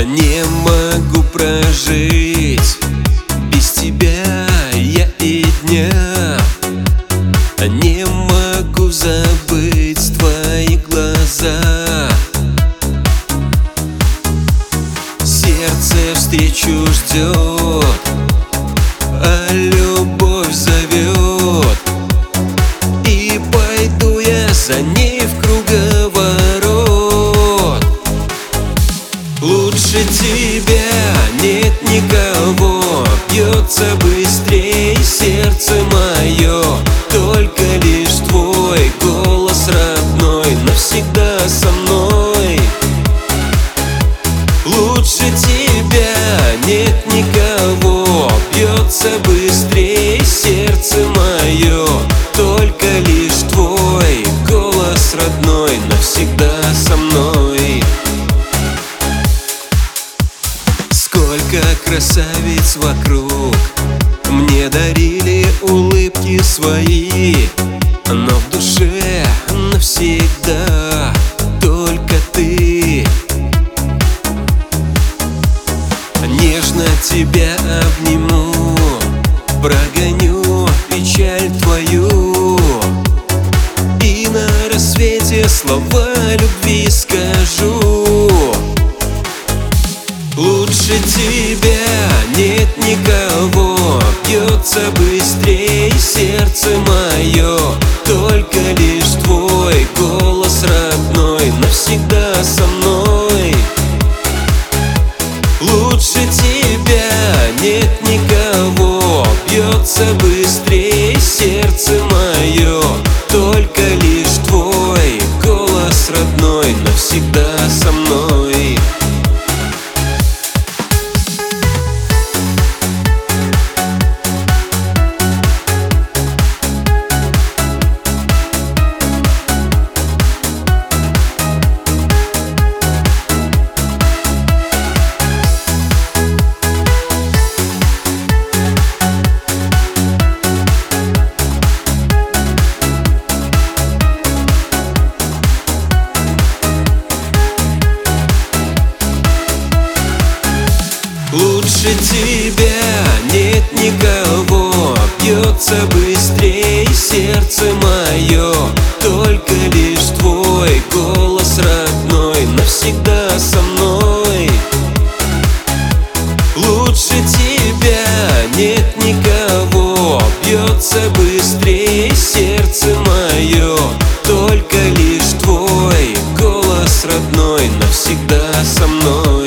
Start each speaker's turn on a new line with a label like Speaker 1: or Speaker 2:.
Speaker 1: Не могу прожить без тебя я и дня. Не могу забыть твои глаза. Сердце встречу ждет, а любовь зовет. И пойду я за ней в круговорот. Лучше тебя нет никого. Бьется быстрее сердце мое. Только лишь твой голос родной навсегда со мной. Лучше тебя нет никого. Бьется быстрее сердце мое. Только лишь твой голос родной навсегда со мной. Сколько красавиц вокруг мне дарили улыбки свои, но в душе навсегда только ты. Нежно тебя обниму, прогоню печаль твою, и на рассвете слова любви скажу. Лучше тебя нет никого. Бьется быстрее сердце мое. Только лишь твой голос родной навсегда со мной. Лучше тебя нет никого. Бьется быстрее сердце мое. Только лишь твой голос родной навсегда со мной. Лучше тебя нет никого. Бьется быстрее сердце мое. Только лишь твой голос родной навсегда со мной. Лучше тебя нет никого. Бьется быстрее сердце мое. Только лишь твой голос родной навсегда со мной.